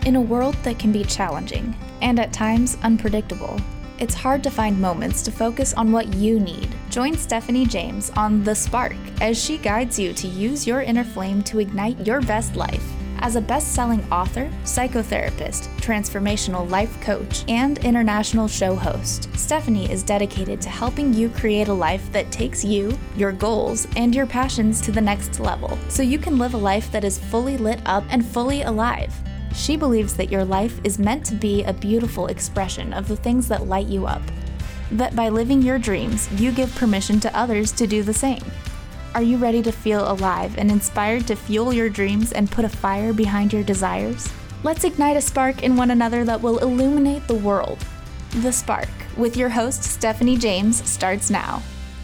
In a world that can be challenging, and at times unpredictable, it's hard to find moments to focus on what you need. Join Stephanie James on The Spark as she guides you to use your inner flame to ignite your best life. As a best-selling author, psychotherapist, transformational life coach, and international show host, Stephanie is dedicated to helping you create a life that takes you, your goals, and your passions to the next level, so you can live a life that is fully lit up and fully alive. She believes that your life is meant to be a beautiful expression of the things that light you up. That by living your dreams, you give permission to others to do the same. Are you ready to feel alive and inspired to fuel your dreams and put a fire behind your desires? Let's ignite a spark in one another that will illuminate the world. The Spark, with your host Stephanie James, starts now.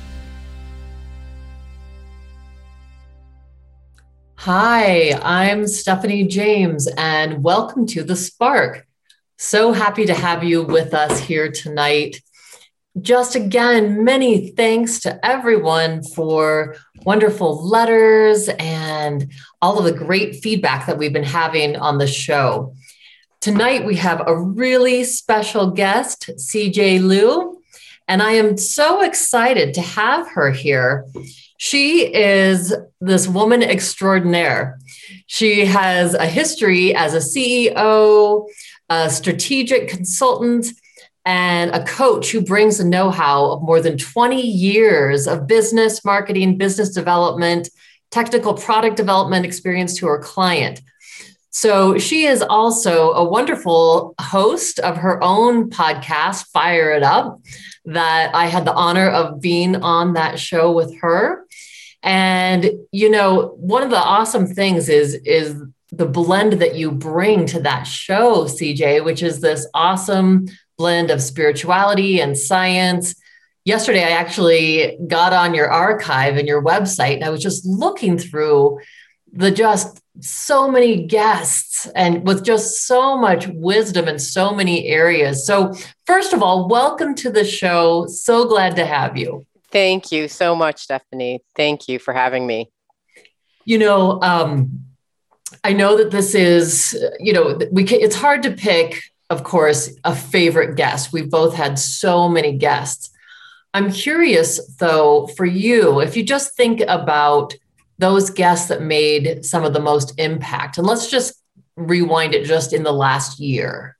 Hi, I'm Stephanie James, and welcome to The Spark. So happy to have you with us here tonight. Just again, many thanks to everyone for wonderful letters and all of the great feedback that we've been having on the show. Tonight, we have a really special guest, CJ Liu, and I am so excited to have her here. She is this woman extraordinaire. She has a history as a CEO, a strategic consultant, and a coach who brings the know-how of more than 20 years of business, marketing, business development, technical product development experience to her client. So she is also a wonderful host of her own podcast, Fire It Up, that I had the honor of being on that show with her. And, you know, one of the awesome things is the blend that you bring to that show, CJ, which is this awesome blend of spirituality and science. Yesterday, I actually got on your archive and your website, and I was just looking through just so many guests and with just so much wisdom in so many areas. So first of all, welcome to the show. So glad to have you. Thank you so much, Stephanie. Thank you for having me. You know, I know that this is, it's hard to pick, of course, a favorite guest. We've both had so many guests. I'm curious, though, for you, if you just think about those guests that made some of the most impact, and let's just rewind it just in the last year.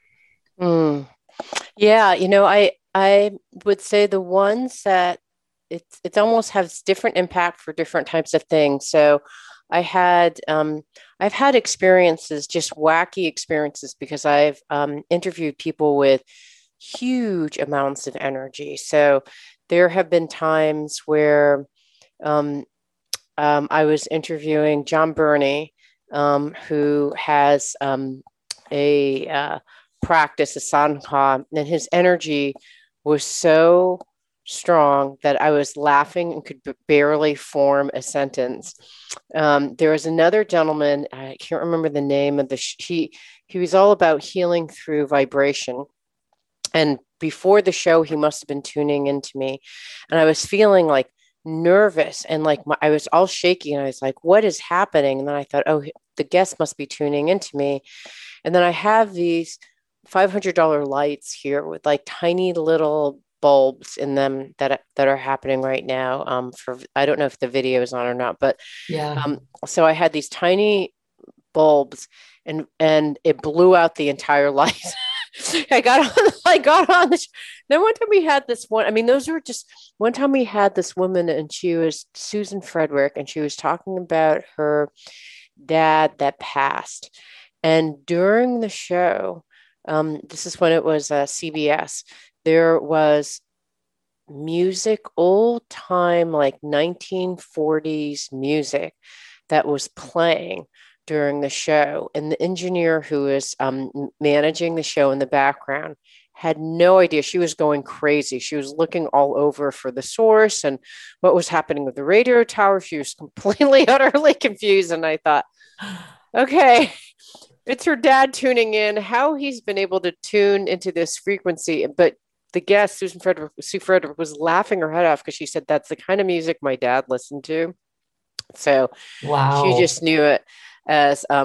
Yeah, you know, I would say the ones that it almost has different impact for different types of things. So I've had experiences, just wacky experiences, because I've interviewed people with huge amounts of energy. So there have been times where I was interviewing John Burney, who has a practice, a sadhana, and his energy was so strong that I was laughing and could barely form a sentence. There was another gentleman, I can't remember the name of he was all about healing through vibration. And before the show, he must have been tuning into me. And I was feeling like nervous and like I was all shaky. And I was like, what is happening? And then I thought, oh, the guest must be tuning into me. And then I have these $500 lights here with like tiny little bulbs in them that are happening right now. I don't know if the video is on or not, but yeah. So I had these tiny bulbs and it blew out the entire light. I got on this. Then one time we had this one. I mean, one time we had this woman, and she was Susan Frederick, and she was talking about her dad that passed. And during the show, this is when it was CBS, there was music, old time, like 1940s music that was playing during the show. And the engineer who was managing the show in the background had no idea. She was going crazy. She was looking all over for the source and what was happening with the radio tower. She was completely, utterly confused. And I thought, okay, it's her dad tuning in, how he's been able to tune into this frequency. But the guest, Sue Frederick, was laughing her head off because she said, that's the kind of music my dad listened to. So wow. She just knew it as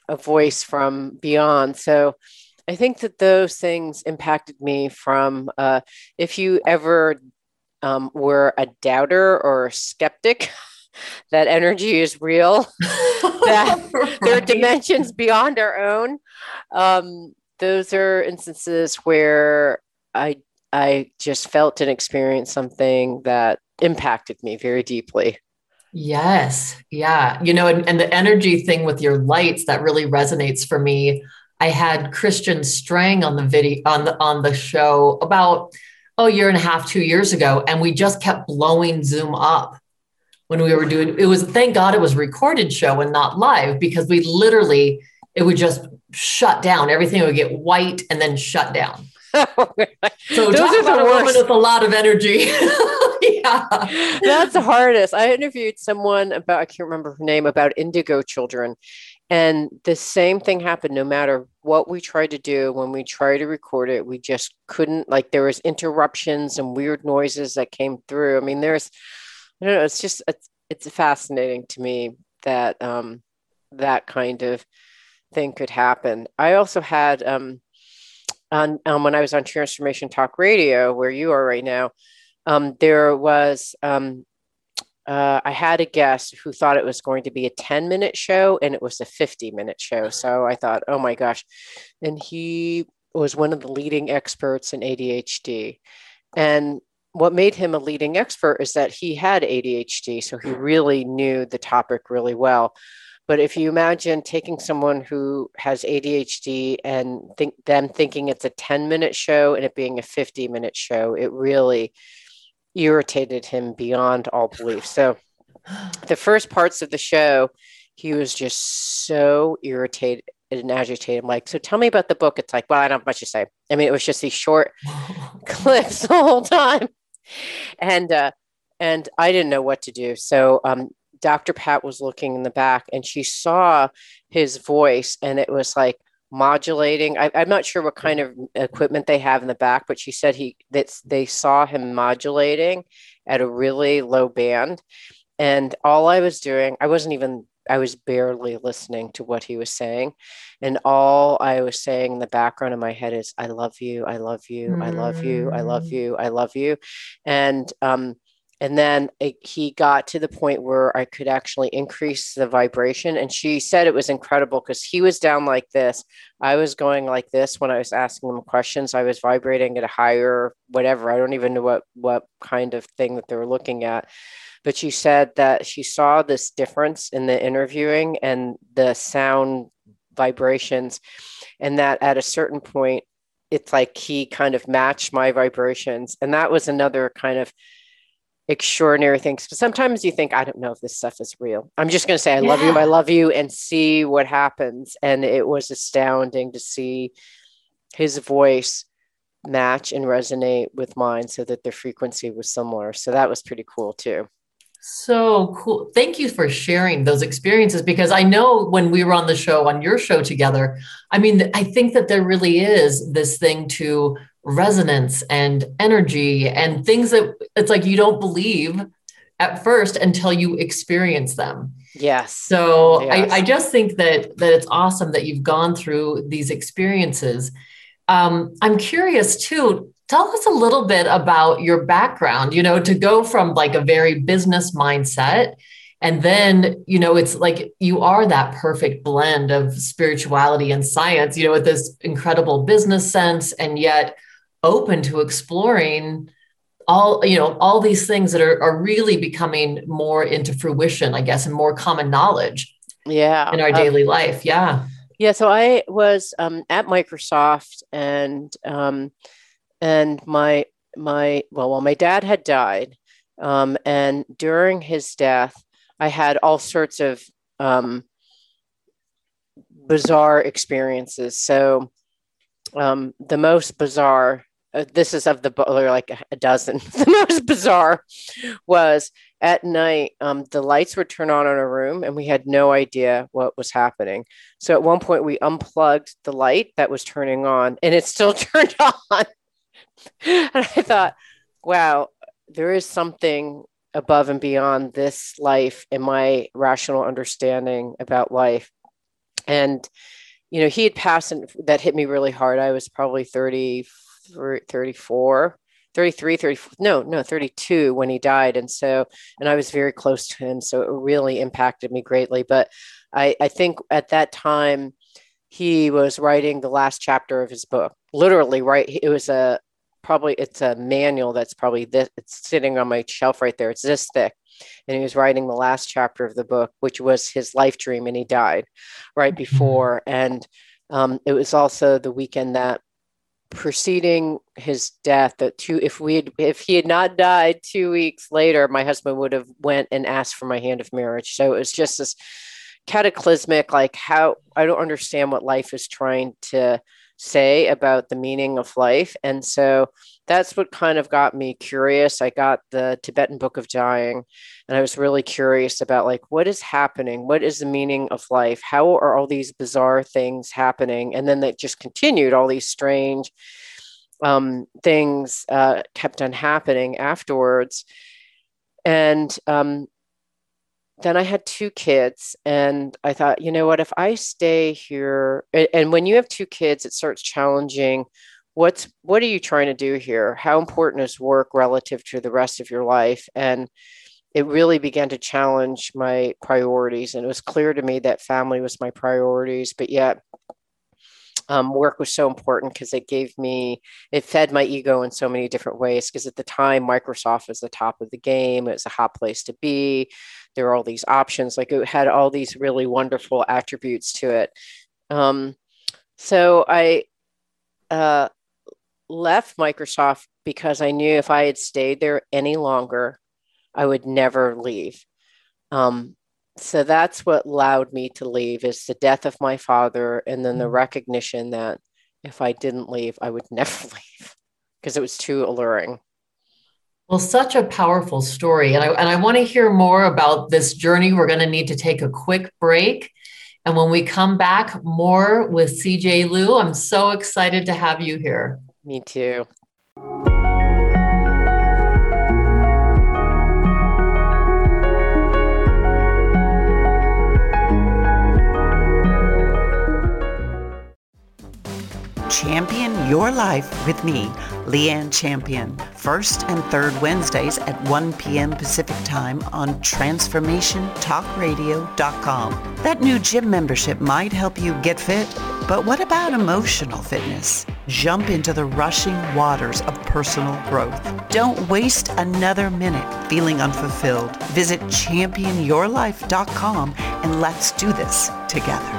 a voice from beyond. So I think that those things impacted me from, if you ever were a doubter or a skeptic, that energy is real, that Right. there are dimensions beyond our own. Those are instances where I just felt and experienced something that impacted me very deeply. Yes. Yeah. And the energy thing with your lights, that really resonates for me. I had Christian Strang on the video on the show about a year and a half, 2 years ago, and we just kept blowing Zoom up when we were doing it. Was, thank God it was a recorded show and not live, because we literally, it would just shut down. Everything would get white and then shut down. So those talk are about the a woman worst. with a lot of energy. Yeah. That's the hardest. I interviewed someone about, I can't remember her name, about indigo children. And the same thing happened no matter what we tried to do. When we tried to record it, we just couldn't, like there was interruptions and weird noises that came through. I mean, I don't know, it's fascinating to me that that kind of thing could happen. I also had when I was on Transformation Talk Radio, where you are right now, there was I had a guest who thought it was going to be a 10-minute show and it was a 50-minute show. So I thought, oh my gosh. And he was one of the leading experts in ADHD. And what made him a leading expert is that he had ADHD. So he really knew the topic really well. But if you imagine taking someone who has ADHD and thinking it's a 10-minute show and it being a 50-minute show, it really irritated him beyond all belief. So the first parts of the show, he was just so irritated and agitated. I'm like, so tell me about the book. It's like, well, I don't have much to say. I mean, it was just these short clips the whole time. And I didn't know what to do. So Dr. Pat was looking in the back and she saw his voice and it was like modulating. I'm not sure what kind of equipment they have in the back, but she said they saw him modulating at a really low band. And all I was doing, I was barely listening to what he was saying. And all I was saying in the background of my head is, I love you. I love you. I love you. I love you. I love you. And then he got to the point where I could actually increase the vibration. And she said it was incredible because he was down like this. I was going like this when I was asking him questions. I was vibrating at a higher, whatever. I don't even know what kind of thing that they were looking at. But she said that she saw this difference in the interviewing and the sound vibrations. And that at a certain point, it's like he kind of matched my vibrations. And that was another kind of extraordinary things. But sometimes you think, I don't know if this stuff is real. I'm just going to say, I love you, and see what happens. And it was astounding to see his voice match and resonate with mine so that the frequency was similar. So that was pretty cool too. So cool. Thank you for sharing those experiences, because I know when we were on the show, on your show together, I mean, I think that there really is this thing to resonance and energy and things that it's like you don't believe at first until you experience them. Yes. So yes. I just think that it's awesome that you've gone through these experiences. I'm curious too. Tell us a little bit about your background, to go from like a very business mindset. And then, it's like you are that perfect blend of spirituality and science, with this incredible business sense, and yet open to exploring all these things that are really becoming more into fruition, I guess, and more common knowledge in our daily life. Yeah. Yeah. So I was at Microsoft and my dad had died. And during his death, I had all sorts of bizarre experiences. So the most bizarre, this is of like a dozen. The most bizarre was at night, the lights would turn on in a room and we had no idea what was happening. So at one point we unplugged the light that was turning on and it still turned on. And I thought, wow, there is something above and beyond this life and my rational understanding about life. And, he had passed, and that hit me really hard. I was probably 32 when he died. And I was very close to him. So it really impacted me greatly. But I think at that time, he was writing the last chapter of his book, literally, right? It was it's a manual that's probably this, it's sitting on my shelf right there. It's this thick. And he was writing the last chapter of the book, which was his life dream. And he died right before. And it was also the weekend that preceding his death, if he had not died 2 weeks later, my husband would have went and asked for my hand of marriage. So it was just this cataclysmic, like, how I don't understand what life is trying to say about the meaning of life. And so that's what kind of got me curious. I got the Tibetan Book of Dying, and I was really curious about, like, what is happening? What is the meaning of life? How are all these bizarre things happening? And then they just continued, all these strange things kept on happening afterwards. And then I had 2 kids, and I thought, you know what, if I stay here, and when you have 2 kids, it starts challenging, what are you trying to do here? How important is work relative to the rest of your life? And it really began to challenge my priorities. And it was clear to me that family was my priorities, but yet work was so important because it fed my ego in so many different ways. Because at the time, Microsoft was the top of the game. It was a hot place to be. There were all these options. Like, it had all these really wonderful attributes to it. So I left Microsoft because I knew if I had stayed there any longer, I would never leave. So that's what allowed me to leave, is the death of my father, and then the recognition that if I didn't leave, I would never leave because it was too alluring. Well, such a powerful story. And I want to hear more about this journey. We're going to need to take a quick break. And when we come back, more with CJ Liu. I'm so excited to have you here. Me too. Champion Your Life with me, Leanne Champion, first and third Wednesdays at 1 p.m. Pacific Time on TransformationTalkRadio.com. That new gym membership might help you get fit, but what about emotional fitness? Jump into the rushing waters of personal growth. Don't waste another minute feeling unfulfilled. Visit ChampionYourLife.com and let's do this together.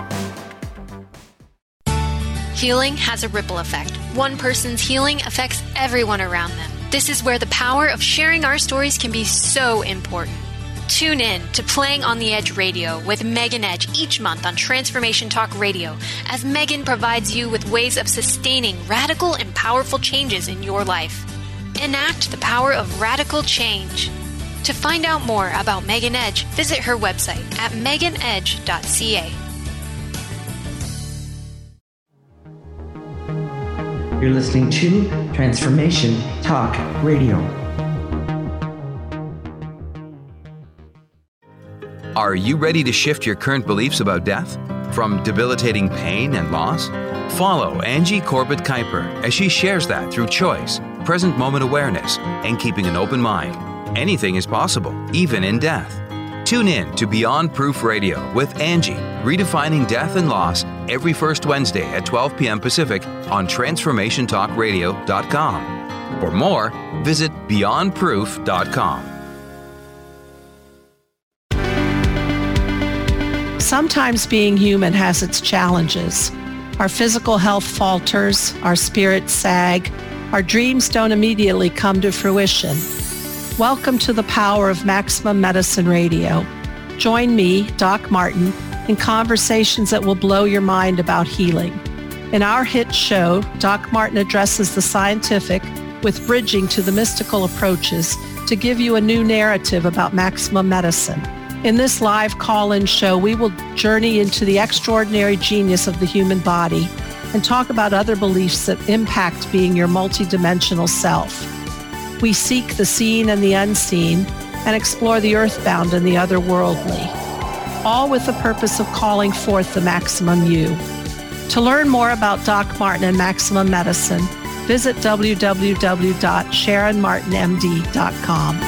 Healing has a ripple effect. One person's healing affects everyone around them. This is where the power of sharing our stories can be so important. Tune in to Playing on the Edge Radio with Megan Edge each month on Transformation Talk Radio, as Megan provides you with ways of sustaining radical and powerful changes in your life. Enact the power of radical change. To find out more about Megan Edge, visit her website at meganedge.ca. You're listening to Transformation Talk Radio. Are you ready to shift your current beliefs about death? From debilitating pain and loss? Follow Angie Corbett Kuiper as she shares that through choice, present moment awareness, and keeping an open mind. Anything is possible, even in death. Tune in to Beyond Proof Radio with Angie, redefining death and loss, every first Wednesday at 12 p.m. Pacific on TransformationTalkRadio.com. For more, visit BeyondProof.com. Sometimes being human has its challenges. Our physical health falters, our spirits sag, our dreams don't immediately come to fruition. Welcome to the power of Maximum Medicine Radio. Join me, Doc Martin, in conversations that will blow your mind about healing. In our hit show, Doc Martin addresses the scientific with bridging to the mystical approaches to give you a new narrative about maximum medicine. In this live call-in show, we will journey into the extraordinary genius of the human body and talk about other beliefs that impact being your multidimensional self. We seek the seen and the unseen and explore the earthbound and the otherworldly. all with the purpose of calling forth the maximum you. To learn more about Doc Martin and Maximum Medicine, visit www.sharonmartinmd.com.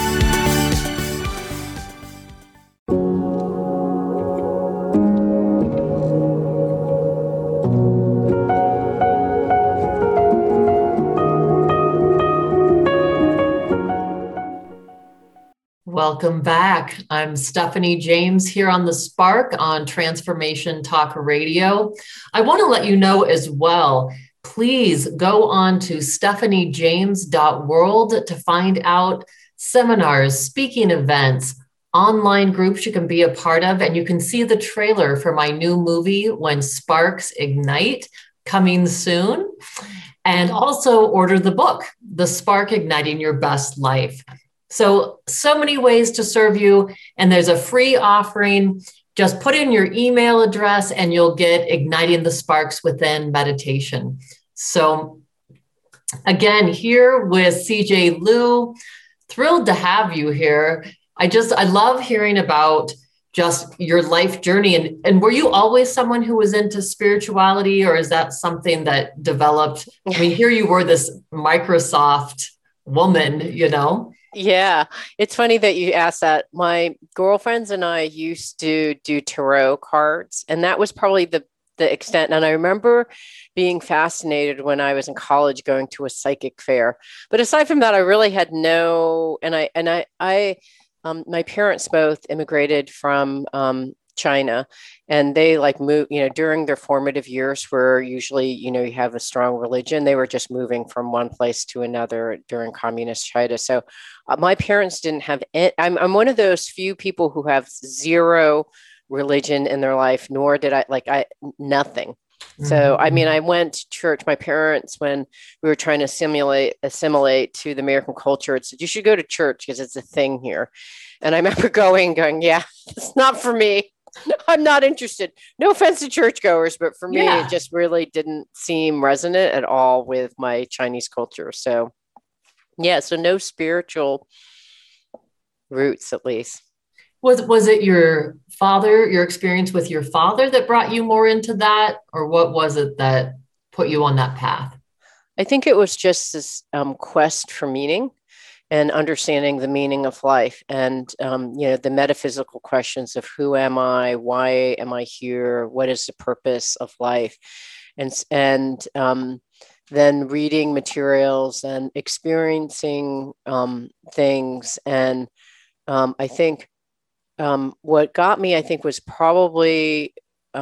Welcome back. I'm Stephanie James here on The Spark on Transformation Talk Radio. I want to let you know as well, please go on to stephaniejames.world to find out seminars, speaking events, online groups you can be a part of, and you can see the trailer for my new movie, When Sparks Ignite, coming soon. And also order the book, The Spark Igniting Your Best Life. So many ways to serve you. And there's a free offering. Just put in your email address and you'll get Igniting the Sparks Within meditation. So again, here with CJ Liu, thrilled to have you here. I love hearing about just your life journey. And were you always someone who was into spirituality, or is that something that developed? I mean, here you were this Microsoft woman, you know? Yeah, it's funny that you asked that. My girlfriends and I used to do tarot cards, and that was probably the extent. And I remember being fascinated when I was in college going to a psychic fair. But aside from that, I really had no, my parents both immigrated from China, and they moved, during their formative years where usually, you have a strong religion, they were just moving from one place to another during communist China. So my parents didn't have, I'm one of those few people who have zero religion in their life, nor did I nothing. So, I mean, I went to church. My parents, when we were trying to assimilate to the American culture, it said, you should go to church because it's a thing here. And I remember going, yeah, it's not for me. I'm not interested. No offense to churchgoers, but for me, it just really didn't seem resonant at all with my Chinese culture. So, so no spiritual roots, at least. Was it your experience with your father that brought you more into that? Or what was it that put you on that path? I think it was just this quest for meaning and understanding the meaning of life, and, the metaphysical questions of who am I? Why am I here? What is the purpose of life? And then reading materials and experiencing things. And I think what got me, was probably,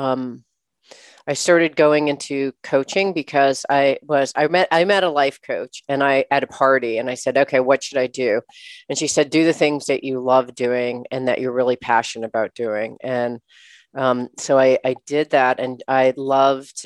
I started going into coaching because I met a life coach, and I at a party, and I said, okay, what should I do? And she said, do the things that you love doing and that you're really passionate about doing. And so I did that, and I loved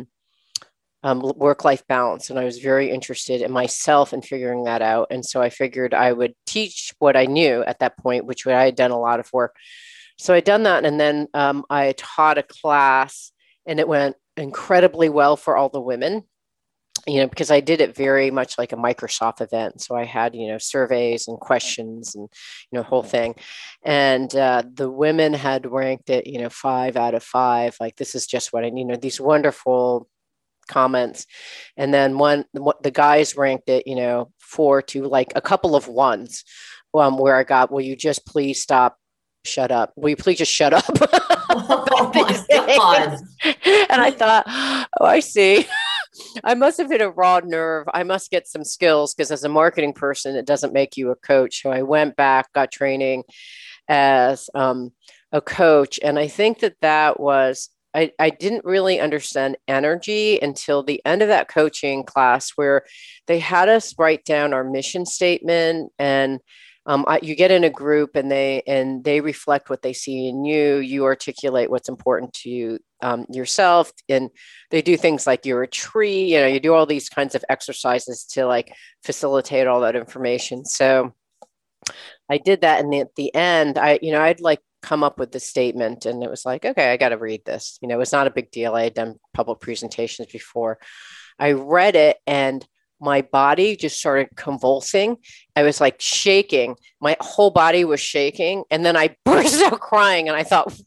work-life balance. And I was very interested in myself and figuring that out. And so I figured I would teach what I knew at that point, which I had done a lot of work. So I'd done that. And then I taught a class, and it went incredibly well for all the women, because I did it very much like a Microsoft event. So I had, surveys and questions and, whole thing. And the women had ranked it, 5 out of 5. Like, this is just what I need, these wonderful comments. And then the guys ranked it, 4 to like a couple of 1s, where I got, will you just please shut up? Will you please just shut up? Oh my God. And I thought, oh, I see. I must have hit a raw nerve. I must get some skills, because as a marketing person, it doesn't make you a coach. So I went back, got training as a coach. And I think that was, I didn't really understand energy until the end of that coaching class, where they had us write down our mission statement, and you get in a group, and they reflect what they see in you. You articulate what's important to you yourself, and they do things like you're a tree. You do all these kinds of exercises to facilitate all that information. So I did that, and at the end, I'd come up with the statement, and it was like, okay, I got to read this. It's not a big deal. I had done public presentations before. I read it, and my body just started convulsing. I was shaking. My whole body was shaking. And then I burst out crying, and I thought,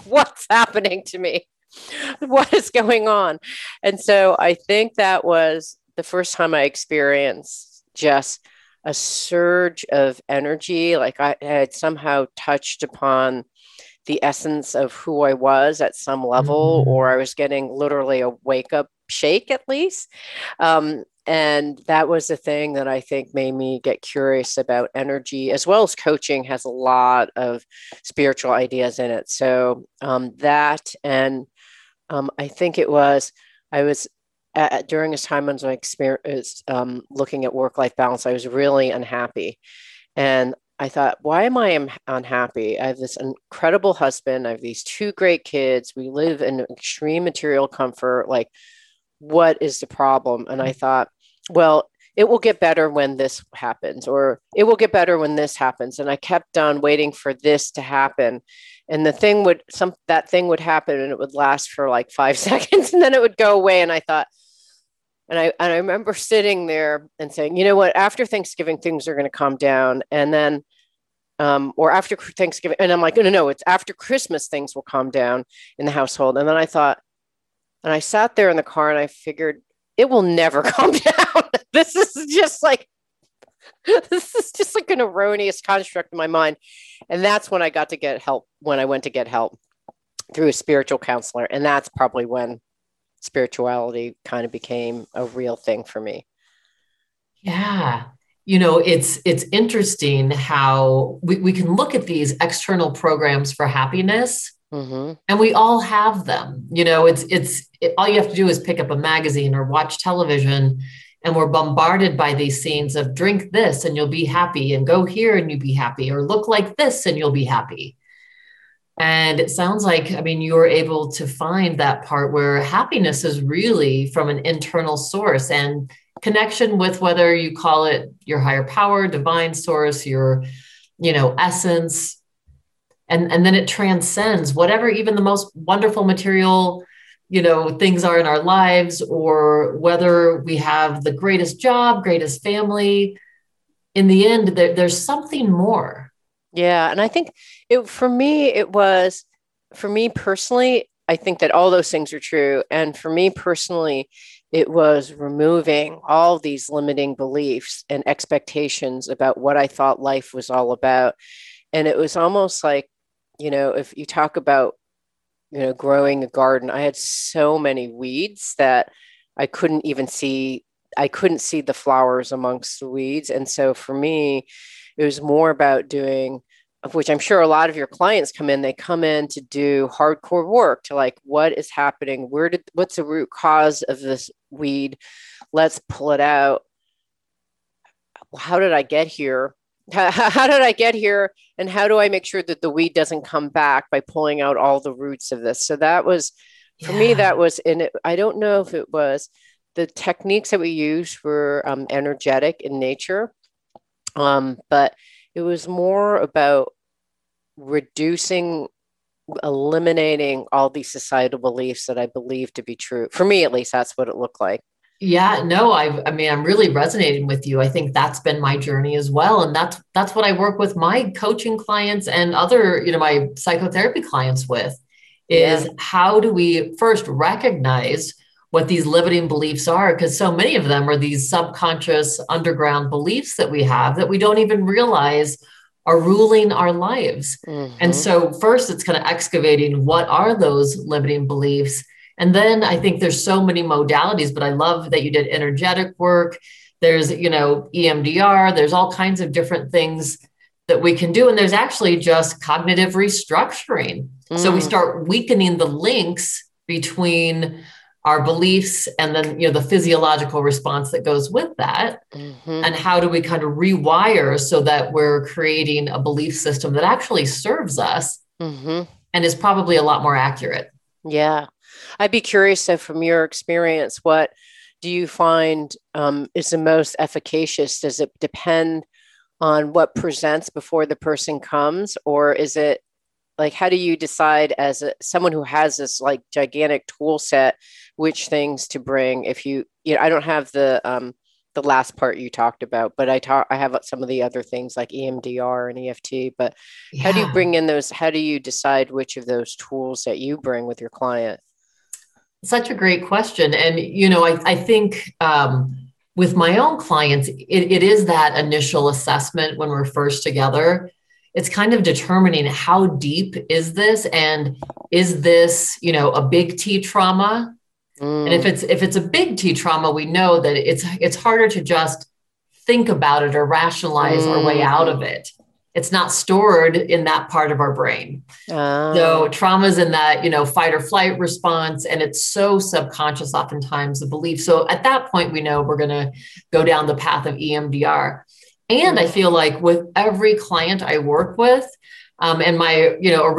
what's happening to me? What is going on? And so I think that was the first time I experienced just a surge of energy. Like I had somehow touched upon the essence of who I was at some level, or I was getting literally a wake up shake at least. And that was the thing that I think made me get curious about energy, as well as coaching has a lot of spiritual ideas in it. So that, and I think I was during this time when I experienced looking at work-life balance, I was really unhappy. And I thought, why am I unhappy? I have this incredible husband. I have these 2 great kids. We live in extreme material comfort. Like, what is the problem? And I thought, well, it will get better when this happens, or it will get better when this happens. And I kept on waiting for this to happen. And that thing would happen, and it would last for like 5 seconds, and then it would go away. And I thought, and I remember sitting there and saying, you know what, after Thanksgiving, things are going to calm down. And then, or after Thanksgiving, and I'm like, no, it's after Christmas, things will calm down in the household. And then I thought, and I sat there in the car and I figured, it will never calm down. This is just like an erroneous construct in my mind. And that's when I got to get help, when I went to get help through a spiritual counselor. And that's probably when spirituality kind of became a real thing for me. Yeah. It's interesting how we can look at these external programs for happiness, and we all have them. All you have to do is pick up a magazine or watch television, and we're bombarded by these scenes of drink this and you'll be happy, and go here and you'll be happy, or look like this and you'll be happy. And it sounds like, you were able to find that part where happiness is really from an internal source and connection with, whether you call it your higher power, divine source, your, essence. And then it transcends whatever even the most wonderful material, things are in our lives, or whether we have the greatest job, greatest family. In the end, there's something more. Yeah. And I think for me personally, I think that all those things are true. And for me personally, it was removing all these limiting beliefs and expectations about what I thought life was all about. And it was almost like, if you talk about, growing a garden, I had so many weeds that I couldn't see the flowers amongst the weeds. And so for me, it was more about doing, of which I'm sure a lot of your clients they come in to do hardcore work to like, what is happening? What's the root cause of this weed? Let's pull it out. How did I get here? How did I get here? And how do I make sure that the weed doesn't come back by pulling out all the roots of this? So that was, for me, that was in it. I don't know if it was the techniques that we used were energetic in nature. But it was more about eliminating all these societal beliefs that I believe to be true. For me, at least, that's what it looked like. Yeah, no, I'm really resonating with you. I think that's been my journey as well. And that's what I work with my coaching clients and other, my psychotherapy clients with is how do we first recognize what these limiting beliefs are? Because so many of them are these subconscious underground beliefs that we have that we don't even realize are ruling our lives. And so first it's kind of excavating what are those limiting beliefs. And then I think there's so many modalities, but I love that you did energetic work. There's, EMDR, there's all kinds of different things that we can do. And there's actually just cognitive restructuring. So we start weakening the links between our beliefs and then, the physiological response that goes with that. And how do we kind of rewire so that we're creating a belief system that actually serves us and is probably a lot more accurate. Yeah. I'd be curious, so from your experience, what do you find is the most efficacious? Does it depend on what presents before the person comes? Or is it like, how do you decide as someone who has this like gigantic tool set, which things to bring? If I don't have the the last part you talked about, but I have some of the other things like EMDR and EFT, but how do you bring in those? How do you decide which of those tools that you bring with your client? Such a great question. And, I think with my own clients, it is that initial assessment when we're first together. It's kind of determining how deep is this, and is this, a big T trauma? And if it's a big T trauma, we know that it's harder to just think about it or rationalize our way out of it. It's not stored in that part of our brain. So trauma's in that, fight or flight response, and it's so subconscious oftentimes, the belief. So at that point, we know we're going to go down the path of EMDR. And I feel like with every client I work with, and my,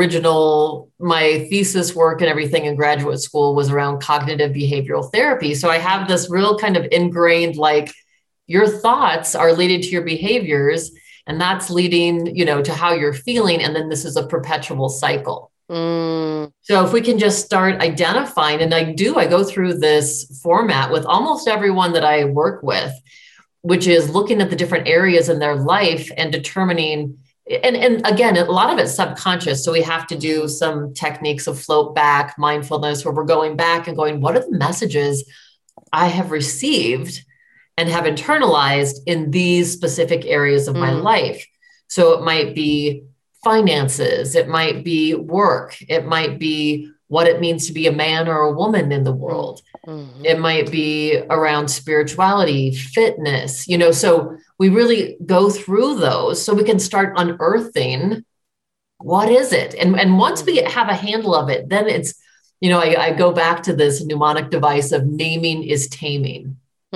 my thesis work and everything in graduate school was around cognitive behavioral therapy. So I have this real kind of ingrained, like, your thoughts are leading to your behaviors, and that's leading, to how you're feeling. And then this is a perpetual cycle. So if we can just start identifying, and I go through this format with almost everyone that I work with, which is looking at the different areas in their life and determining, and again, a lot of it's subconscious. So we have to do some techniques of float back mindfulness, where we're going back and going, what are the messages I have received and have internalized in these specific areas of my life? So it might be finances, it might be work, it might be what it means to be a man or a woman in the world. It might be around spirituality, fitness, so we really go through those so we can start unearthing what is it. And once we have a handle of it, then it's, I go back to this mnemonic device of naming is taming.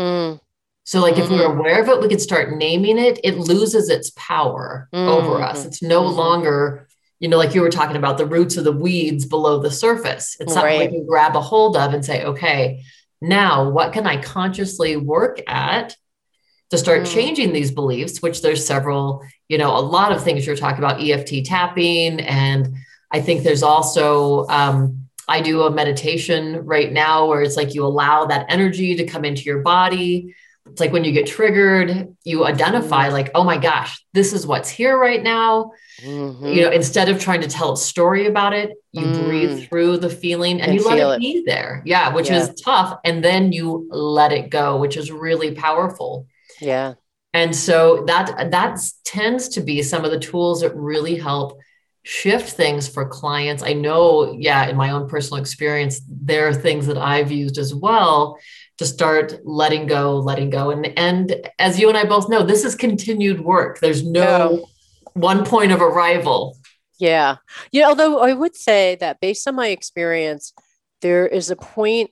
So like if we're aware of it, we can start naming it. It loses its power over us. It's no longer, like you were talking about, the roots of the weeds below the surface. It's something we can grab a hold of and say, okay, now what can I consciously work at to start changing these beliefs, which there's several, a lot of things you're talking about, EFT tapping. And I think there's also, I do a meditation right now where it's like you allow that energy to come into your body. It's like when you get triggered, you identify like, oh my gosh, this is what's here right now. Instead of trying to tell a story about it, you breathe through the feeling and you let it be there. Yeah. Which is tough. And then you let it go, which is really powerful. Yeah. And so that tends to be some of the tools that really help shift things for clients. I know, in my own personal experience, there are things that I've used as well to start letting go. And as you and I both know, this is continued work. There's no one point of arrival. Yeah. Although I would say that based on my experience, there is a point,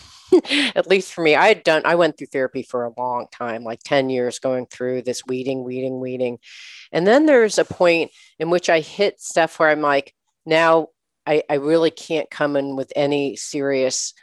at least for me, I went through therapy for a long time, like 10 years going through this weeding. And then there's a point in which I hit stuff where I'm like, now I really can't come in with any serious,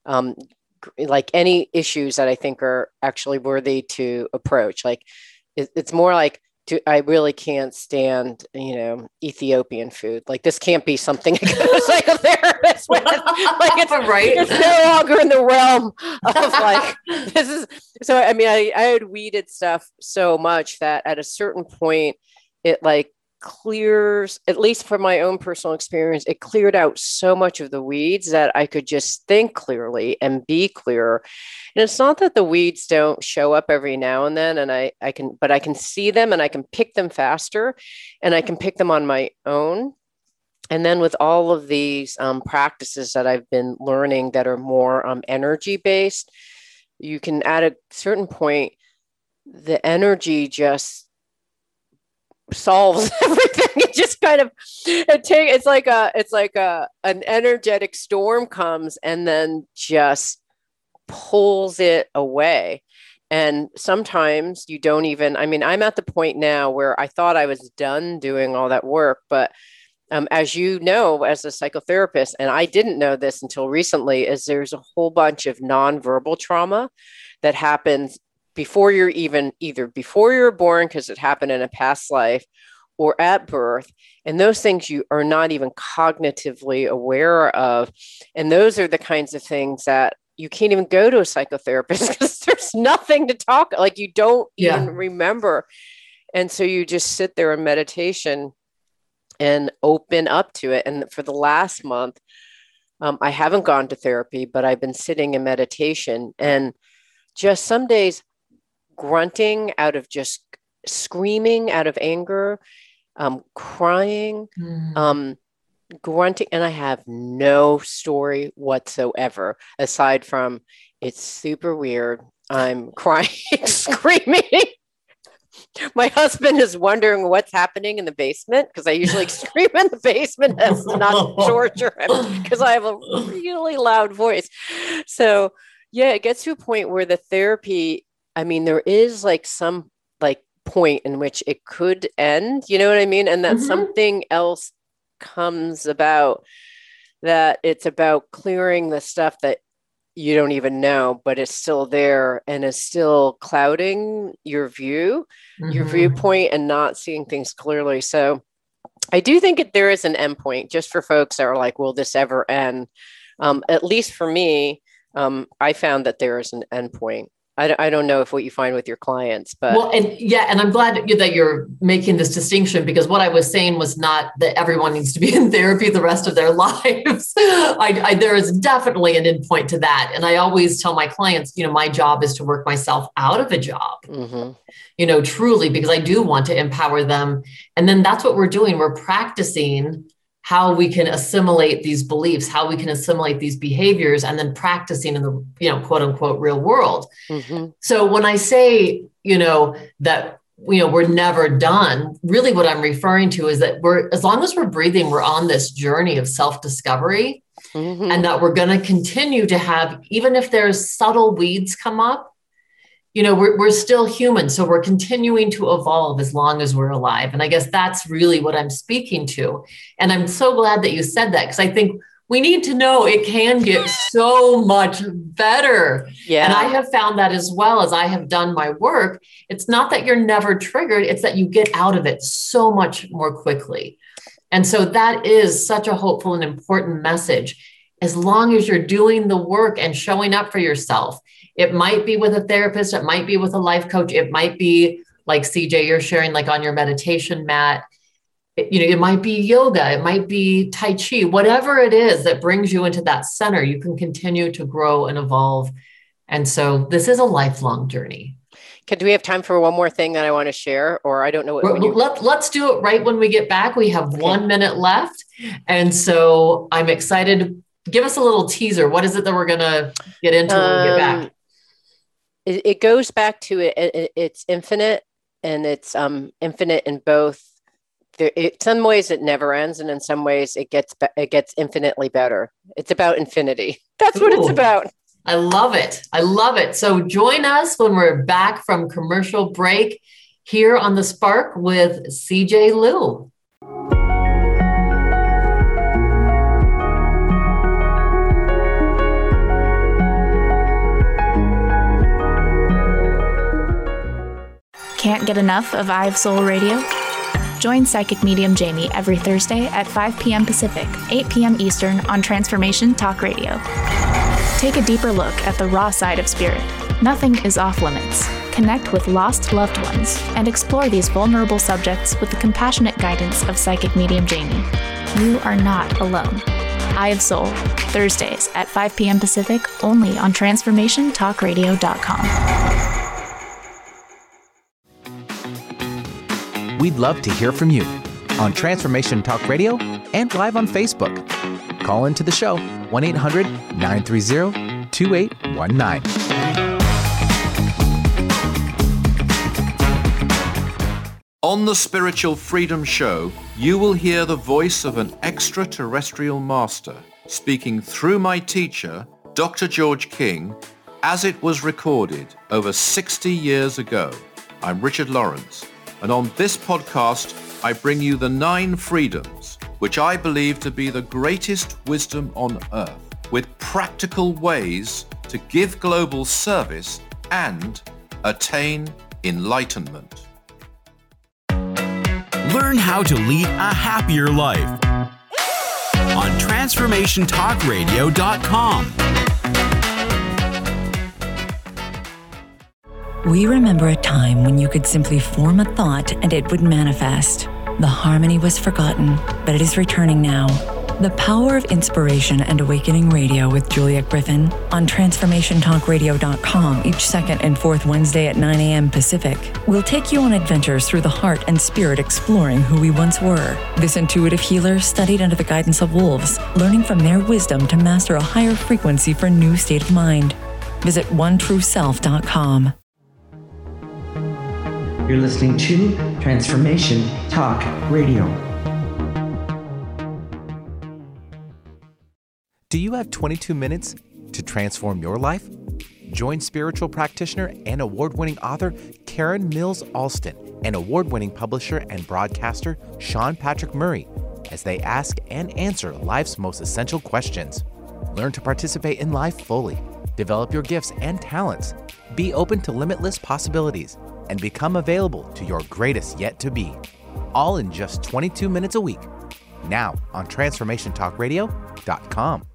like any issues that I think are actually worthy to approach. Like it's more like, I really can't stand, Ethiopian food. Like this can't be something I go to a psychotherapist with. Like it's no longer in the realm of like, this is, so, I mean, I had weeded stuff so much that at a certain point, it like clears, at least from my own personal experience, it cleared out so much of the weeds that I could just think clearly and be clearer. And it's not that the weeds don't show up every now and then, and I can see them and I can pick them faster and I can pick them on my own. And then with all of these practices that I've been learning that are more energy based, you can at a certain point, the energy just solves everything. It just kind of it's like an energetic storm comes and then just pulls it away. And sometimes you don't even, I mean, I'm at the point now where I thought I was done doing all that work, but as you know, as a psychotherapist, and I didn't know this until recently, is there's a whole bunch of nonverbal trauma that happens before you're even either before you're born, because it happened in a past life, or at birth. And those things you are not even cognitively aware of. And those are the kinds of things that you can't even go to a psychotherapist because there's nothing to talk. Like you don't even remember. And so you just sit there in meditation and open up to it. And for the last month, I haven't gone to therapy, but I've been sitting in meditation and just some days grunting out of just screaming out of anger, crying, grunting. And I have no story whatsoever, aside from it's super weird. I'm crying, screaming. My husband is wondering what's happening in the basement because I usually scream in the basement. That's not torture because I have a really loud voice. So yeah, it gets to a point where the therapy, I mean, there is like some like point in which it could end, you know what I mean? And that something else comes about, that it's about clearing the stuff that you don't even know, but it's still there and is still clouding your view, your viewpoint, and not seeing things clearly. So I do think there is an endpoint just for folks that are like, will this ever end? At least for me, I found that there is an endpoint. I don't know if what you find with your clients, but and I'm glad that you're making this distinction, because what I was saying was not that everyone needs to be in therapy the rest of their lives. There is definitely an endpoint to that. And I always tell my clients, my job is to work myself out of a job, truly, because I do want to empower them. And then that's what we're doing. We're practicing how we can assimilate these beliefs, how we can assimilate these behaviors, and then practicing in the, quote unquote, real world. So when I say, that, we're never done, really what I'm referring to is that as long as we're breathing, we're on this journey of self-discovery, and that we're going to continue to have, even if there's subtle weeds come up, we're still human. So we're continuing to evolve as long as we're alive. And I guess that's really what I'm speaking to. And I'm so glad that you said that, because I think we need to know it can get so much better. Yeah. And I have found that as well as I have done my work. It's not that you're never triggered. It's that you get out of it so much more quickly. And so that is such a hopeful and important message. As long as you're doing the work and showing up for yourself, it might be with a therapist, it might be with a life coach, it might be like CJ, you're sharing like on your meditation mat, it might be yoga, it might be Tai Chi, whatever it is that brings you into that center, you can continue to grow and evolve. And so this is a lifelong journey. Do we have time for one more thing that I want to share? Or I don't know. Let's do it right when we get back. We have 1 minute left. And so I'm excited. Give us a little teaser. What is it that we're going to get into when we get back? It goes back to it. It's infinite, and it's infinite in both. In some ways, it never ends, and in some ways, it gets infinitely better. It's about infinity. That's what it's about. I love it. I love it. So join us when we're back from commercial break here on The Spark with CJ Liu. Can't get enough of I Have Soul Radio? Join Psychic Medium Jamie every Thursday at 5 p.m. Pacific, 8 p.m. Eastern on Transformation Talk Radio. Take a deeper look at the raw side of spirit. Nothing is off limits. Connect with lost loved ones and explore these vulnerable subjects with the compassionate guidance of Psychic Medium Jamie. You are not alone. I Have Soul, Thursdays at 5 p.m. Pacific, only on TransformationTalkRadio.com. We'd love to hear from you on Transformation Talk Radio and live on Facebook. Call into the show, 1-800-930-2819. On the Spiritual Freedom Show, you will hear the voice of an extraterrestrial master speaking through my teacher, Dr. George King, as it was recorded over 60 years ago. I'm Richard Lawrence, and on this podcast, I bring you the 9 freedoms, which I believe to be the greatest wisdom on earth, with practical ways to give global service and attain enlightenment. Learn how to lead a happier life on TransformationTalkRadio.com. We remember a time when you could simply form a thought and it would manifest. The harmony was forgotten, but it is returning now. The Power of Inspiration and Awakening Radio with Juliet Griffin on TransformationTalkRadio.com each second and fourth Wednesday at 9 a.m. Pacific. We'll take you on adventures through the heart and spirit, exploring who we once were. This intuitive healer studied under the guidance of wolves, learning from their wisdom to master a higher frequency for a new state of mind. Visit OneTrueSelf.com. You're listening to Transformation Talk Radio. Do you have 22 minutes to transform your life? Join spiritual practitioner and award-winning author Karen Mills Alston and award-winning publisher and broadcaster Sean Patrick Murray as they ask and answer life's most essential questions. Learn to participate in life fully, develop your gifts and talents, be open to limitless possibilities, and become available to your greatest yet to be. All in just 22 minutes a week. Now on TransformationTalkRadio.com.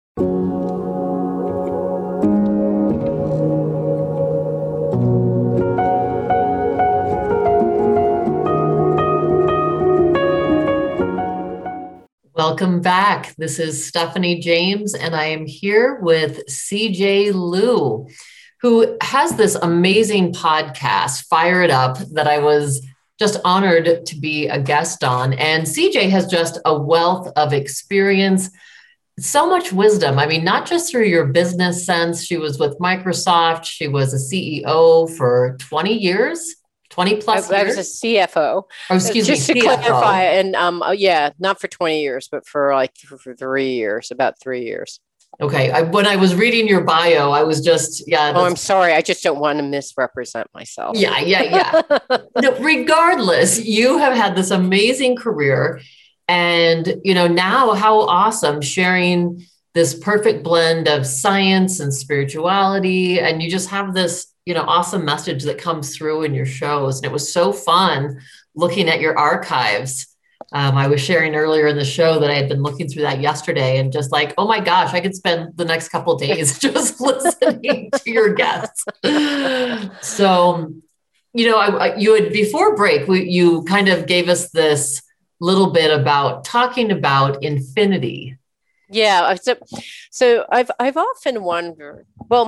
Welcome back. This is Stephanie James, and I am here with CJ Liu, who has this amazing podcast, Fire It Up, that I was just honored to be a guest on. And CJ has just a wealth of experience, so much wisdom. I mean, not just through your business sense. She was with Microsoft. She was a CEO for 20 years. 20 plus years? I was a CFO. Oh, excuse me, just to clarify, and not for 20 years, but for 3 years, about 3 years. Okay. When I was reading your bio, I was just, Oh, I'm sorry. I just don't want to misrepresent myself. Yeah. No, regardless, you have had this amazing career, and, now how awesome sharing this perfect blend of science and spirituality. And you just have this, awesome message that comes through in your shows. And it was so fun looking at your archives. I was sharing earlier in the show that I had been looking through that yesterday and just like, oh my gosh, I could spend the next couple of days just listening to your guests. So, you had before break, you kind of gave us this little bit about talking about infinity. Yeah. So I've often wondered,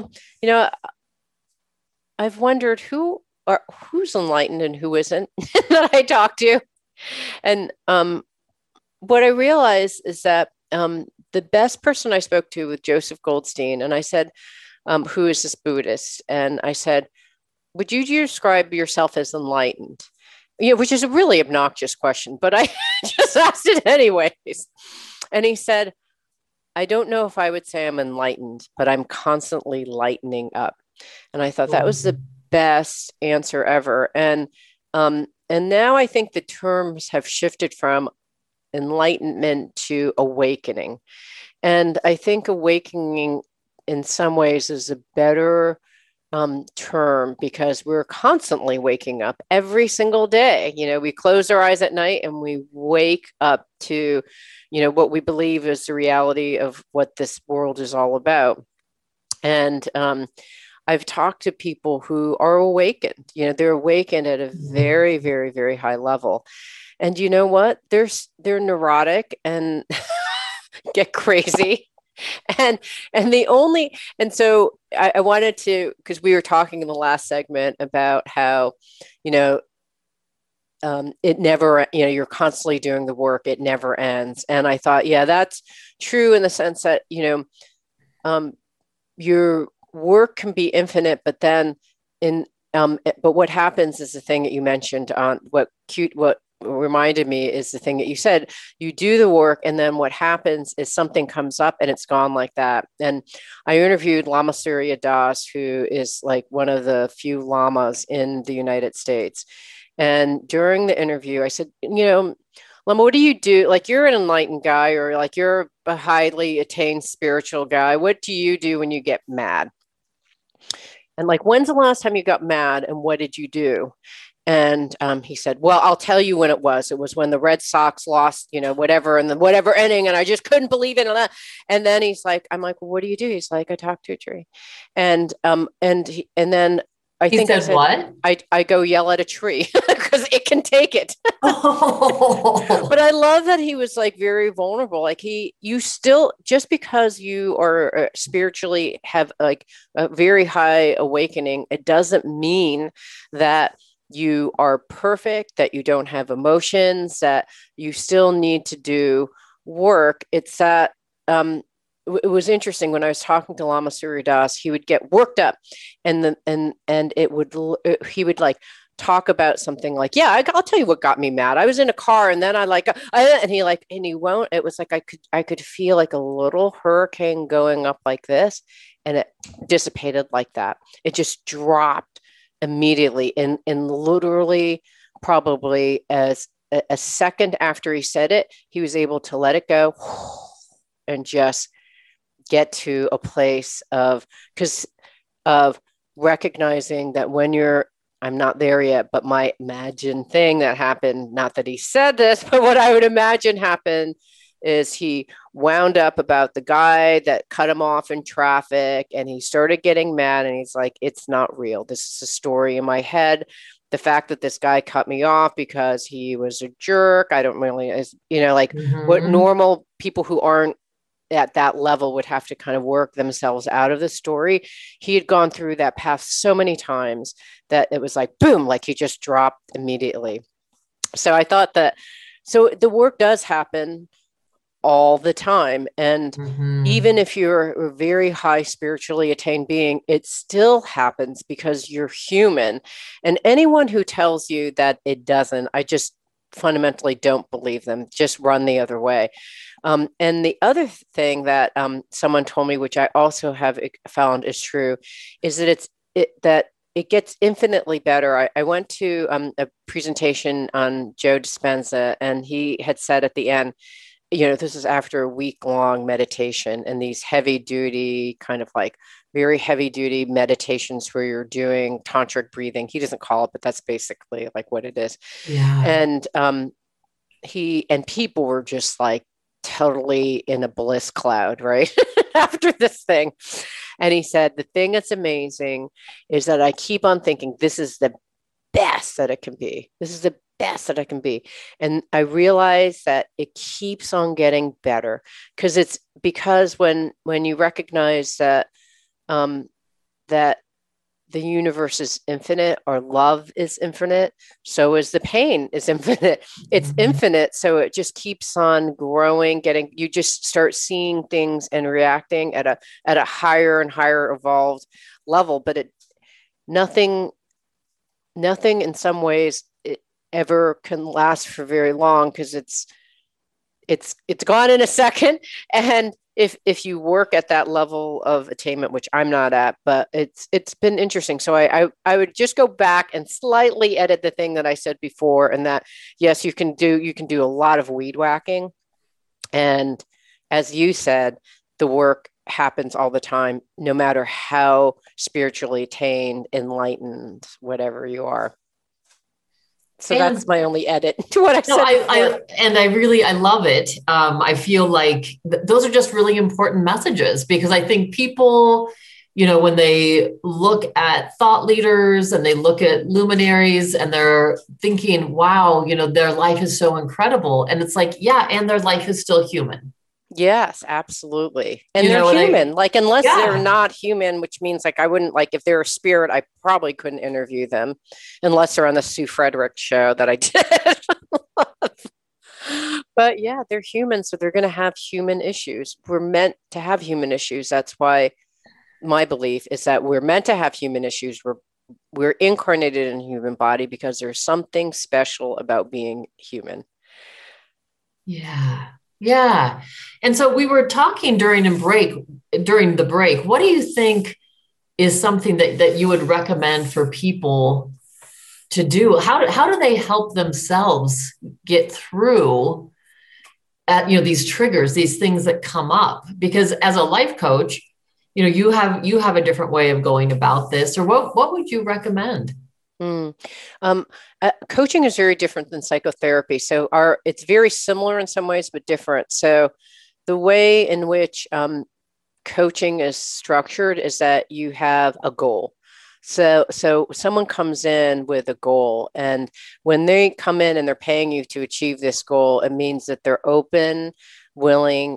I've wondered who's enlightened and who isn't that I talk to. And what I realized is that the best person I spoke to was Joseph Goldstein. And I said, who is this Buddhist? And I said, would you describe yourself as enlightened? Which is a really obnoxious question, but I just asked it anyways. And he said, I don't know if I would say I'm enlightened, but I'm constantly lightening up. And I thought that was the best answer ever. And now I think the terms have shifted from enlightenment to awakening. And I think awakening in some ways is a better term, because we're constantly waking up every single day. We close our eyes at night and we wake up to, what we believe is the reality of what this world is all about. And I've talked to people who are awakened. They're awakened at a very, very, very high level. And you know what? They're neurotic and get crazy. And so I wanted to, because we were talking in the last segment about how, it never, you're constantly doing the work, it never ends. And I thought, yeah, that's true in the sense that, your work can be infinite, but then but what happens is the thing that you mentioned on what reminded me is the thing that you said, you do the work, and then what happens is something comes up and it's gone like that. And I interviewed Lama Surya Das, who is like one of the few lamas in the United States. And during the interview, I said, Lama, what do you do? Like, you're an enlightened guy, or like you're a highly attained spiritual guy. What do you do when you get mad? And like, when's the last time you got mad and what did you do? And he said, well, I'll tell you when it was. It was when the Red Sox lost, whatever, in the whatever inning. And I just couldn't believe it. And then he's like, I'm like, well, what do you do? He's like, I talk to a tree. And then I think said, I said, what? I go yell at a tree because it can take it. Oh. But I love that he was like very vulnerable. Like you still, just because you are spiritually have like a very high awakening, it doesn't mean that you are perfect, that you don't have emotions, that you still need to do work. It's that, it was interesting when I was talking to Lama Surya Das, he would get worked up and he would like talk about something like, yeah, I'll tell you what got me mad. I was in a car and then and he won't, it was like, I could feel like a little hurricane going up like this, and it dissipated like that. It just dropped immediately. And literally probably as a second after he said it, he was able to let it go and just get to a place of recognizing that when I'm not there yet, but my imagined thing that happened, not that he said this, but what I would imagine happened is he wound up about the guy that cut him off in traffic, and he started getting mad, and he's like, it's not real. This is a story in my head. The fact that this guy cut me off because he was a jerk, I don't really, what normal people who aren't at that level would have to kind of work themselves out of the story. He had gone through that path so many times that it was like, boom, like he just dropped immediately. So I thought that, so the work does happen all the time. And even if you're a very high spiritually attained being, it still happens because you're human. And anyone who tells you that it doesn't, I just fundamentally don't believe them. Just run the other way. And the other thing that someone told me, which I also have found is true, is that it gets infinitely better. I went to a presentation on Joe Dispenza, and he had said at the end, this is after a week-long meditation and these heavy-duty, kind of like very heavy-duty meditations where you're doing tantric breathing. He doesn't call it, but that's basically like what it is. Yeah. And people were just like totally in a bliss cloud, right? After this thing. And he said, the thing that's amazing is that I keep on thinking, this is the best that it can be. This is the best that I can be. And I realize that it keeps on getting better because when you recognize that, that the universe is infinite, or love is infinite, so is the pain is infinite. It's infinite. So it just keeps on growing, you just start seeing things and reacting at a higher and higher evolved level. But nothing in some ways it ever can last for very long, because it's gone in a second. And if you work at that level of attainment, which I'm not at, but it's been interesting. So I would just go back and slightly edit the thing that I said before, and that, yes, you can do a lot of weed whacking. And as you said, the work happens all the time, no matter how spiritually attained, enlightened, whatever you are. So that's my only edit to what I said. I love it. I feel like those are just really important messages, because I think people, when they look at thought leaders and they look at luminaries and they're thinking, wow, their life is so incredible. And it's like, yeah, and their life is still human. Yes, absolutely. And they're human, unless they're not human, which means I wouldn't, if they're a spirit, I probably couldn't interview them unless they're on the Sue Frederick show that I did. But yeah, they're human. So they're going to have human issues. We're meant to have human issues. That's why my belief is that we're meant to have human issues. We're incarnated in a human body because there's something special about being human. Yeah. Yeah. And so we were talking during the break, what do you think is something that you would recommend for people to do? How do they help themselves get through these triggers, these things that come up? Because as a life coach, you have a different way of going about this, or what would you recommend? Coaching is very different than psychotherapy. So it's very similar in some ways, but different. So the way in which coaching is structured is that you have a goal. So someone comes in with a goal, and when they come in and they're paying you to achieve this goal, it means that they're open, willing,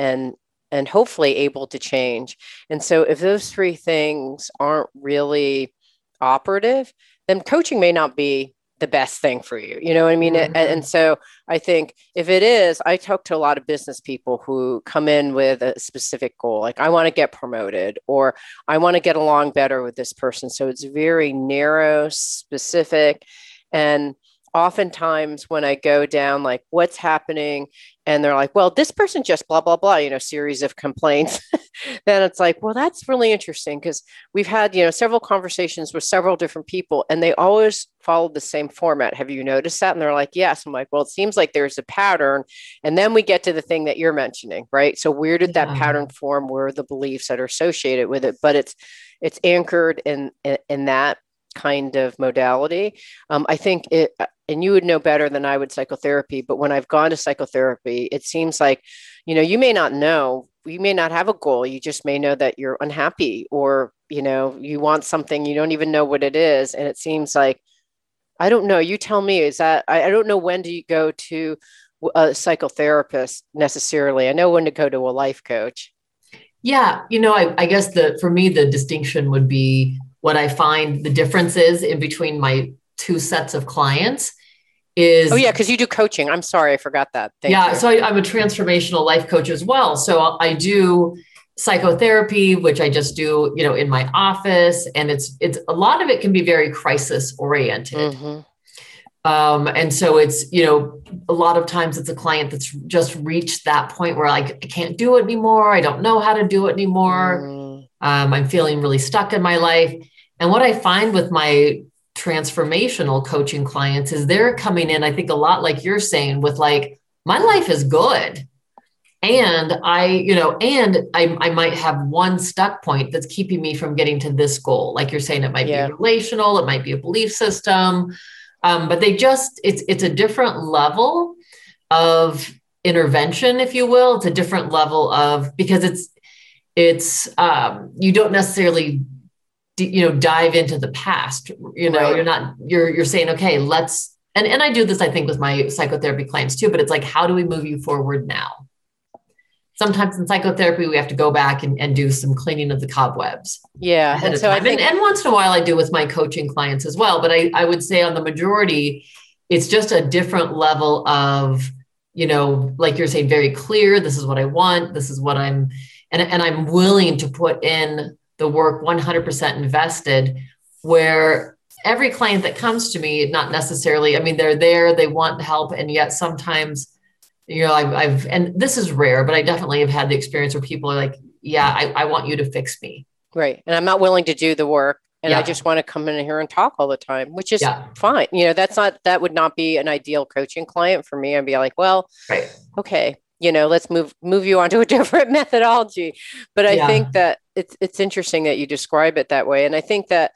and hopefully able to change. And so if those three things aren't really operative, then coaching may not be the best thing for you. You know what I mean? Mm-hmm. And so I think if it is, I talk to a lot of business people who come in with a specific goal, like I want to get promoted, or I want to get along better with this person. So it's very narrow, specific. And oftentimes when I go down, like what's happening, and they're like, well, this person just blah, blah, blah, series of complaints. Then it's like, well, that's really interesting, because we've had, several conversations with several different people, and they always followed the same format. Have you noticed that? And they're like, yes. I'm like, well, it seems like there's a pattern. And then we get to the thing that you're mentioning, right? So where did that pattern form? Where are the beliefs that are associated with it? But it's anchored in that kind of modality. I think it, and you would know better than I would, psychotherapy, but when I've gone to psychotherapy, it seems like, you may not know, you may not have a goal. You just may know that you're unhappy, or, you want something, you don't even know what it is. And it seems like, I don't know, you tell me, is that, I don't know when do you go to a psychotherapist necessarily. I know when to go to a life coach. Yeah. I guess for me, the distinction would be what I find the difference is in between my two sets of clients is... Oh yeah, because you do coaching. I'm sorry, I forgot that. Thank you. So I'm a transformational life coach as well. So I do psychotherapy, which I just do, in my office. And it's a lot of it can be very crisis oriented. Mm-hmm. And so it's, a lot of times it's a client that's just reached that point where I can't do it anymore. I don't know how to do it anymore. I'm feeling really stuck in my life. And what I find with my transformational coaching clients is they're coming in, I think a lot like you're saying, with like, my life is good. And I might have one stuck point that's keeping me from getting to this goal. Like you're saying, it might be relational, it might be a belief system. But it's a different level of intervention, if you will. It's a different level of, because it's you don't necessarily dive into the past, right. you're saying, okay, let's, and I do this, I think, with my psychotherapy clients too, but it's like, how do we move you forward now? Sometimes in psychotherapy, we have to go back and do some cleaning of the cobwebs. Yeah. And so and once in a while I do with my coaching clients as well, but I would say on the majority, it's just a different level of, like you're saying, very clear, this is what I want, this is what and I'm willing to put in the work 100% invested, where every client that comes to me, not necessarily, they're there, they want help. And yet sometimes, I've, and this is rare, but I definitely have had the experience where people are like, yeah, I want you to fix me. Right. And I'm not willing to do the work. And I just want to come in here and talk all the time, which is fine. That would not be an ideal coaching client for me. I'd be like, well, right. Okay. Let's move you on to a different methodology. But I think that it's interesting that you describe it that way. And I think that,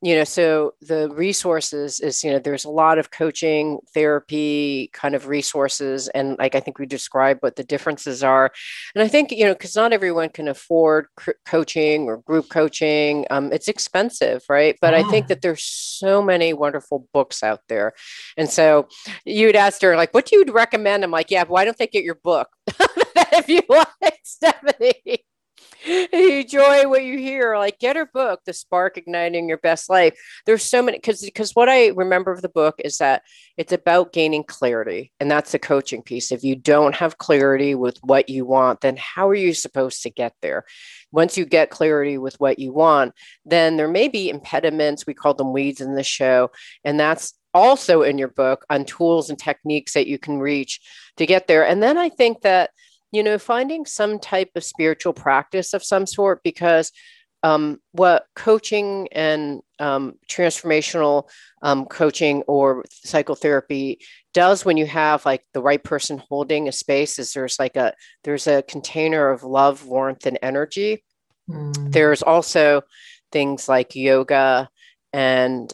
so the resources is, there's a lot of coaching, therapy kind of resources. And I think we described what the differences are. And I think, because not everyone can afford coaching or group coaching. It's expensive, right? But I think that there's so many wonderful books out there. And so you'd asked her, like, what do you recommend? I'm like, yeah, why don't they get your book? If you like, Stephanie. You enjoy what you hear, like, get her book, The Spark, Igniting Your Best Life. There's so many, because what I remember of the book is that it's about gaining clarity. And that's the coaching piece. If you don't have clarity with what you want, then how are you supposed to get there? Once you get clarity with what you want, then there may be impediments. We call them weeds in the show. And that's also in your book on tools and techniques that you can reach to get there. And then I think that, finding some type of spiritual practice of some sort, because what coaching and transformational coaching or psychotherapy does when you have like the right person holding a space is there's a container of love, warmth, and energy. There's also things like yoga and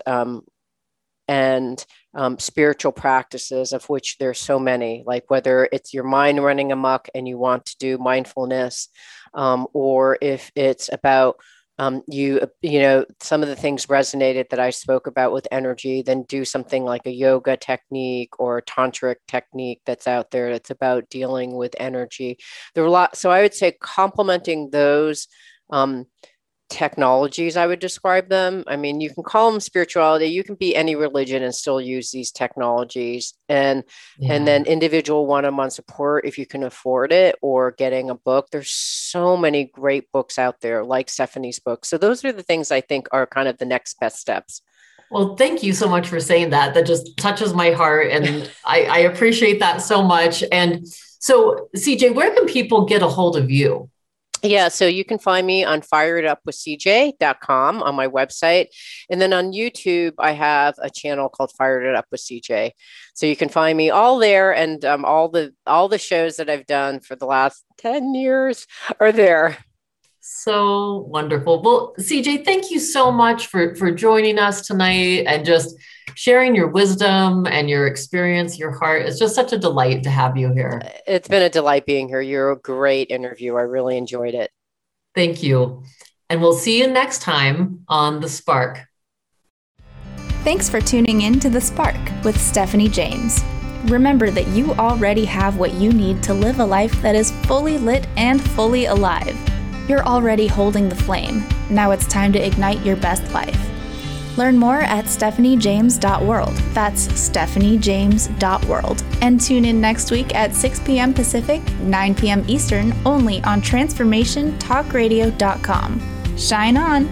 spiritual practices, of which there's so many, like whether it's your mind running amok and you want to do mindfulness, or if it's about some of the things resonated that I spoke about with energy, then do something like a yoga technique or a tantric technique that's out there that's about dealing with energy. There were a lot. So I would say complementing those technologies, I would describe them. I mean, you can call them spirituality. You can be any religion and still use these technologies. And then individual one-on-one support, if you can afford it, or getting a book. There's so many great books out there, like Stephanie's book. So those are the things I think are kind of the next best steps. Well, thank you so much for saying that. That just touches my heart. And I appreciate that so much. And so, CJ, where can people get a hold of you? Yeah, so you can find me on firedupwithcj.com on my website. And then on YouTube, I have a channel called Fired It Up with CJ. So you can find me all there, and all the shows that I've done for the last 10 years are there. So wonderful. Well, CJ, thank you so much for joining us tonight and just sharing your wisdom and your experience, your heart. It's just such a delight to have you here. It's been a delight being here. You're a great interview. I really enjoyed it. Thank you. And we'll see you next time on The Spark. Thanks for tuning in to The Spark with Stephanie James. Remember that you already have what you need to live a life that is fully lit and fully alive. You're already holding the flame. Now it's time to ignite your best life. Learn more at stephaniejames.world. That's stephaniejames.world. And tune in next week at 6 p.m. Pacific, 9 p.m. Eastern, only on transformationtalkradio.com. Shine on!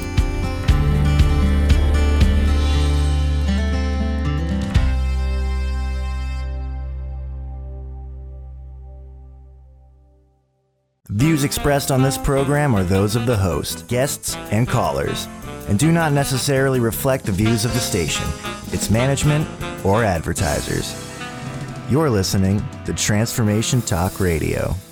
Views expressed on this program are those of the host, guests, and callers, and do not necessarily reflect the views of the station, its management, or advertisers. You're listening to Transformation Talk Radio.